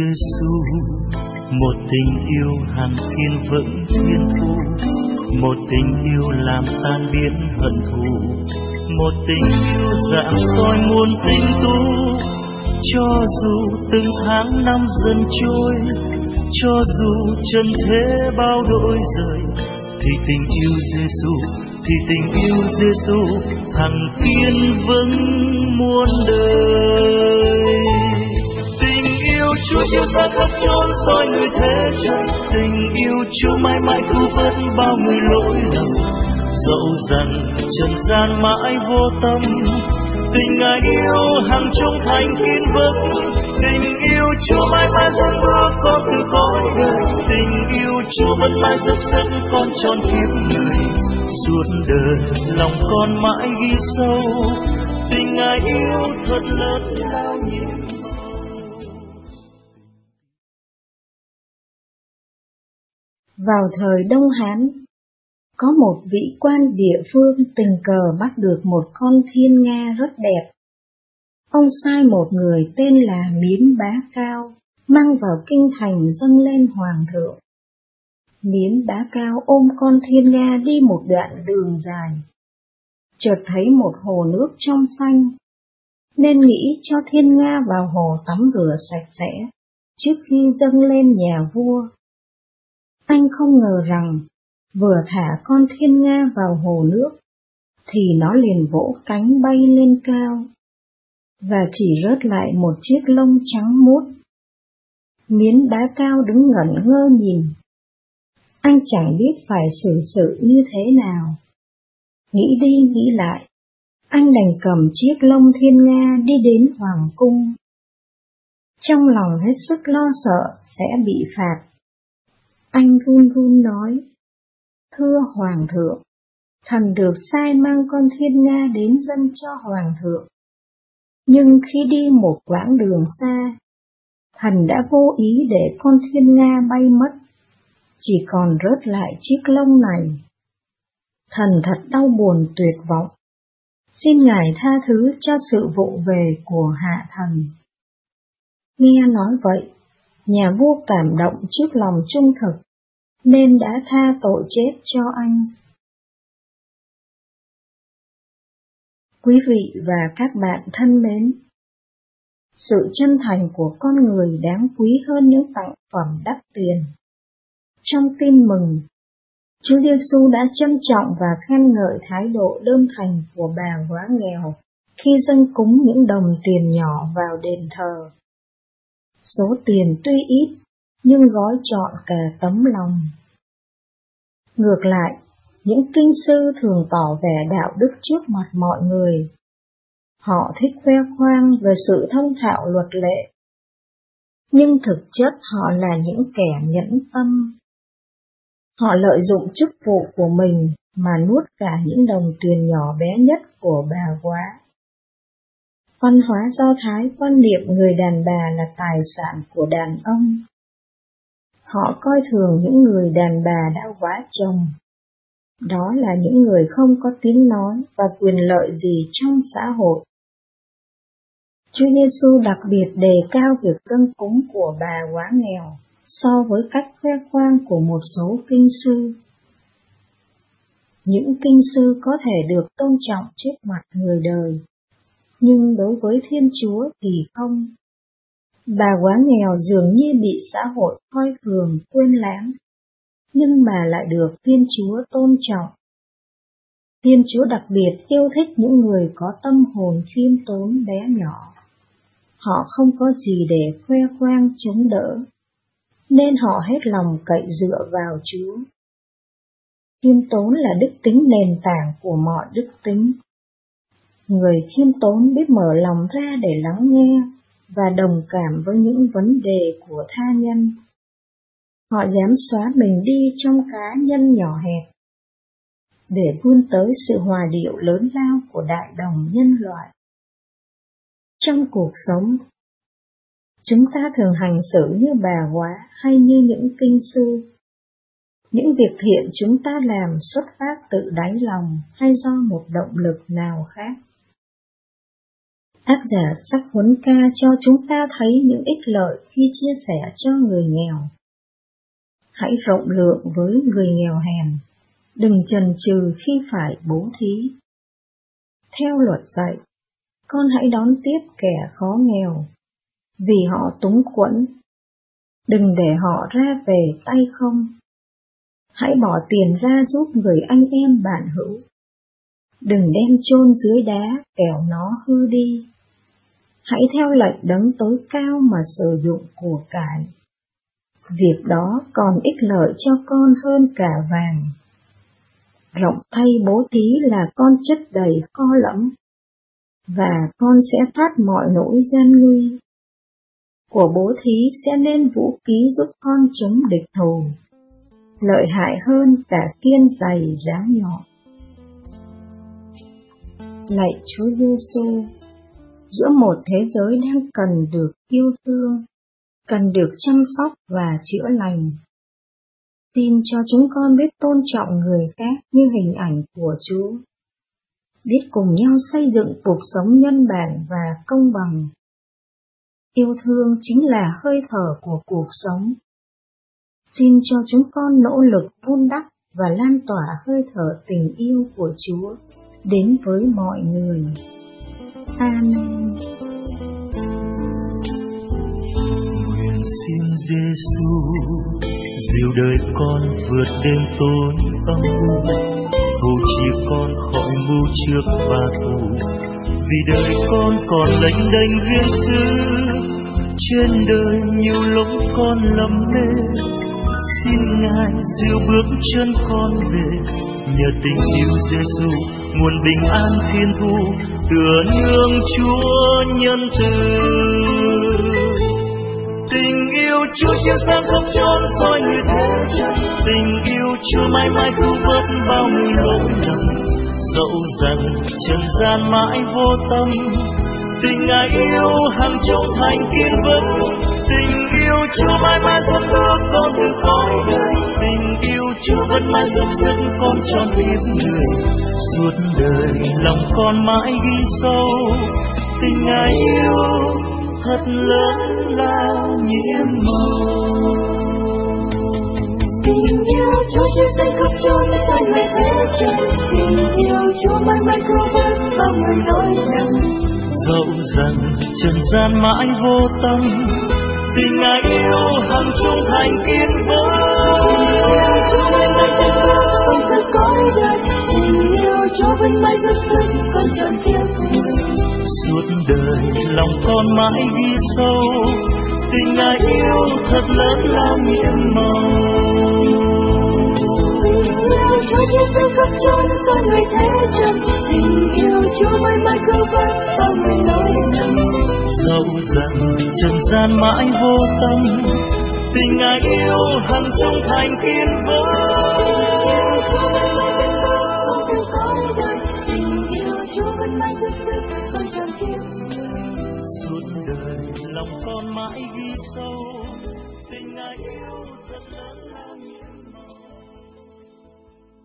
Giêsu, một tình yêu hàng thiên vẫn thiên thu, một tình yêu làm tan biến hận thù, một tình yêu rạng soi muôn tình tu. Cho dù từng tháng năm dần trôi, cho dù trần thế bao đổi rời, thì tình yêu Giêsu, thì tình yêu Giêsu hằng thiên vững muôn đời. Tình yêu Chúa chiếu sáng khắp chốn soi người thế chân, tình yêu Chúa mãi mãi cứu vớt bao người lỗi lầm. Dẫu rằng trần gian mãi vô tâm, tình Ngài yêu hằng trung thành kiên vững. Tình yêu Chúa mãi mãi dẫn bước con từ cõi đời, tình yêu Chúa vẫn mãi giúp sức con tròn kiếp người. Suốt đời lòng con mãi ghi sâu, tình Ngài yêu thật lớn lao nhiệm. Vào thời Đông Hán, có một vị quan địa phương tình cờ bắt được một con thiên nga rất đẹp. Ông sai một người tên là Miến Bá Cao mang vào kinh thành dâng lên hoàng thượng. Miến Bá Cao ôm con thiên nga đi một đoạn đường dài, chợt thấy một hồ nước trong xanh, nên nghĩ cho thiên nga vào hồ tắm rửa sạch sẽ trước khi dâng lên nhà vua. Anh không ngờ rằng vừa thả con thiên nga vào hồ nước thì nó liền vỗ cánh bay lên cao, và chỉ rớt lại một chiếc lông trắng muốt. Miến Bá Cao đứng ngẩn ngơ nhìn. Anh chẳng biết phải xử sự như thế nào. Nghĩ đi nghĩ lại, anh đành cầm chiếc lông thiên nga đi đến hoàng cung. Trong lòng hết sức lo sợ sẽ bị phạt, anh run run nói: "Thưa hoàng thượng, thần được sai mang con thiên nga đến dâng cho hoàng thượng. Nhưng khi đi một quãng đường xa, thần đã vô ý để con thiên nga bay mất, chỉ còn rớt lại chiếc lông này. Thần thật đau buồn tuyệt vọng, xin Ngài tha thứ cho sự vụng về của hạ thần." Nghe nói vậy, nhà vua cảm động trước lòng trung thực, nên đã tha tội chết cho anh. Quý vị và các bạn thân mến, sự chân thành của con người đáng quý hơn những tặng phẩm đắt tiền. Trong tin mừng, Chúa Giêsu đã trân trọng và khen ngợi thái độ đơn thành của bà góa nghèo khi dâng cúng những đồng tiền nhỏ vào đền thờ. Số tiền tuy ít, nhưng gói trọn cả tấm lòng. Ngược lại, những kinh sư thường tỏ vẻ đạo đức trước mặt mọi người. Họ thích khoe khoang về sự thông thạo luật lệ, nhưng thực chất họ là những kẻ nhẫn tâm. Họ lợi dụng chức vụ của mình mà nuốt cả những đồng tiền nhỏ bé nhất của bà góa. Văn hóa Do Thái quan niệm người đàn bà là tài sản của đàn ông. Họ coi thường những người đàn bà đã góa chồng. Đó là những người không có tiếng nói và quyền lợi gì trong xã hội. Chúa Giêsu đặc biệt đề cao việc dâng cúng của bà góa nghèo so với cách khoe khoang của một số kinh sư. Những kinh sư có thể được tôn trọng trước mặt người đời, nhưng đối với Thiên Chúa thì không. Bà góa nghèo dường như bị xã hội coi thường, quên lãng, nhưng mà lại được Thiên Chúa tôn trọng. Thiên Chúa đặc biệt yêu thích những người có tâm hồn khiêm tốn bé nhỏ. Họ không có gì để khoe khoang chống đỡ, nên họ hết lòng cậy dựa vào Chúa. Khiêm tốn là đức tính nền tảng của mọi đức tính. Người khiêm tốn biết mở lòng ra để lắng nghe và đồng cảm với những vấn đề của tha nhân. Họ dám xóa mình đi trong cá nhân nhỏ hẹp, để vươn tới sự hòa điệu lớn lao của đại đồng nhân loại. Trong cuộc sống, chúng ta thường hành xử như bà góa hay như những kinh sư. Những việc thiện chúng ta làm xuất phát tự đáy lòng hay do một động lực nào khác. Tác giả Sắc Huấn Ca cho chúng ta thấy những ích lợi khi chia sẻ cho người nghèo. Hãy rộng lượng với người nghèo hèn, đừng chần chừ khi phải bố thí. Theo luật dạy, con hãy đón tiếp kẻ khó nghèo, vì họ túng quẫn. Đừng để họ ra về tay không. Hãy bỏ tiền ra giúp người anh em bạn hữu. Đừng đem chôn dưới đá kẻo nó hư đi. Hãy theo lệnh đấng tối cao mà sử dụng của cải. Việc đó còn ích lợi cho con hơn cả vàng. Rộng thay bố thí là con chất đầy kho lẫm, và con sẽ thoát mọi nỗi gian nguy. Của bố thí sẽ nên vũ khí giúp con chống địch thù, lợi hại hơn cả kiên giày giá nhọn. Lạy Chúa Giêsu, giữa một thế giới đang cần được yêu thương, cần được chăm sóc và chữa lành, xin cho chúng con biết tôn trọng người khác như hình ảnh của Chúa, biết cùng nhau xây dựng cuộc sống nhân bản và công bằng. Yêu thương chính là hơi thở của cuộc sống. Xin cho chúng con nỗ lực vun đắp và lan tỏa hơi thở tình yêu của Chúa đến với mọi người. Amen. Nguyện xin Giêsu dìu đời con vượt đêm tối âm u, cứu chia con khỏi mưu trước và thù. Vì đời con còn lênh đênh viên dữ, trên đời nhiều lúc con lầm mê. Xin Ngài dìu bước chân con về, nhờ tình yêu Giêsu nguồn bình an thiên thu, tựa nương Chúa nhân từ. Tình yêu Chúa chia sang khắp chốn soi như thế chân, tình yêu Chúa mãi mãi cứu vớt bao người lỗi lầm. Dẫu rằng trần gian mãi vô tâm, tình Ngài yêu hàng trông thành kiên vững. Tình yêu Chúa mãi mãi dẫn bước con từ cõi đời, tình yêu Chúa vẫn mãi giúp sức con tròn kiếp người. Suốt đời lòng con mãi ghi sâu, tình Ngài yêu thật lớn lao nhiệm màu. Tình yêu Chúa chia sẻ khắp chốn soi người thế chân, tình yêu Chúa mãi mãi cứu vớt bao người lỗi lầm. Dẫu rằng trần gian mãi vô tâm, tình Ngài yêu hằng trung thành kiên vững. Chúa mãi mãi dẫn bước con từ cõi đời, tình yêu Chúa vẫn mãi giúp sức con tròn kiếp người. Suốt đời lòng con mãi ghi sâu, tình Ngài yêu thật lớn lao nhiệm màu. Chúa chia sẻ khắp chốn soi người thế chân, tình yêu Chúa mãi mãi cứu vớt bao người lỗi lầm. Dẫu rằng trần gian mãi vô tâm, tình Ngài yêu hằng trung thành kiên vững. Chúa mãi mãi dẫn bước con từ cõi đời, tình yêu Chúa vẫn mãi giúp sức con tròn kiếp người. Suốt đời lòng con mãi ghi sâu,